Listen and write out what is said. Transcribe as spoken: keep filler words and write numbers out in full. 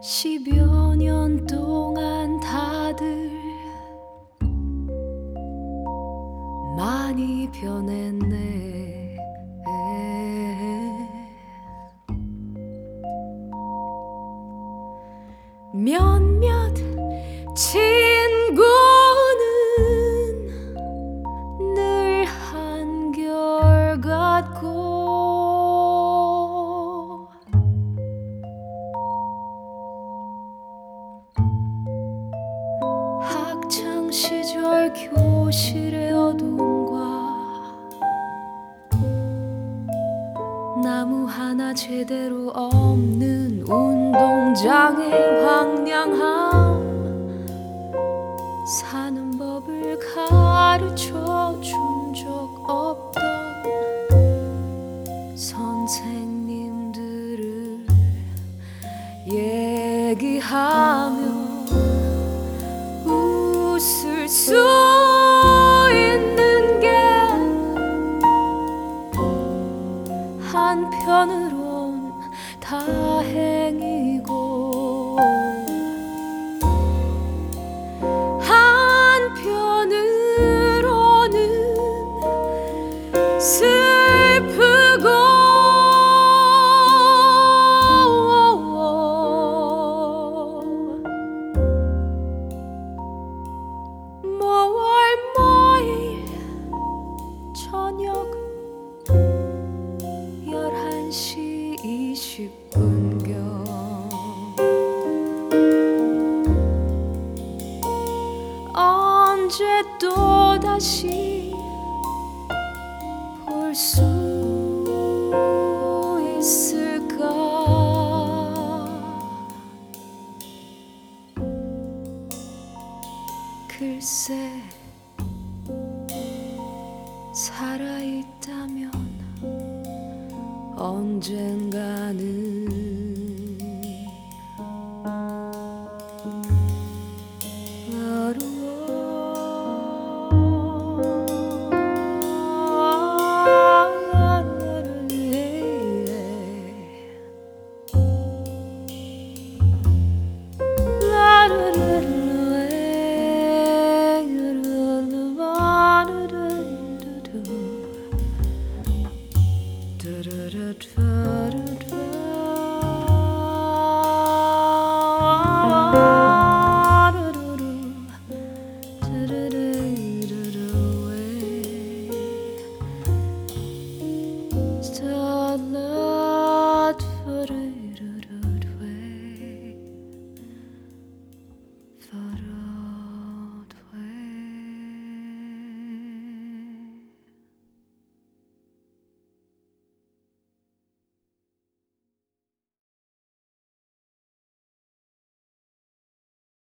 십여 년 동안 다들 많이 변했네. 몇몇 친구는 늘 한결같고 학창시절 교실의 어두움과 나무 하나 제대로 없는 운동장의 황량함, 사는 법을 가르쳐 준 적 없던 선생님들을 얘기하며 웃을 수 있는 게 한편으론 다행이고 한편으로는 슬프고 모월 모일 저녁 열한 시 이십 분경 언제 또다시 볼 수 있을까? 글쎄, 살아있다면 언젠가는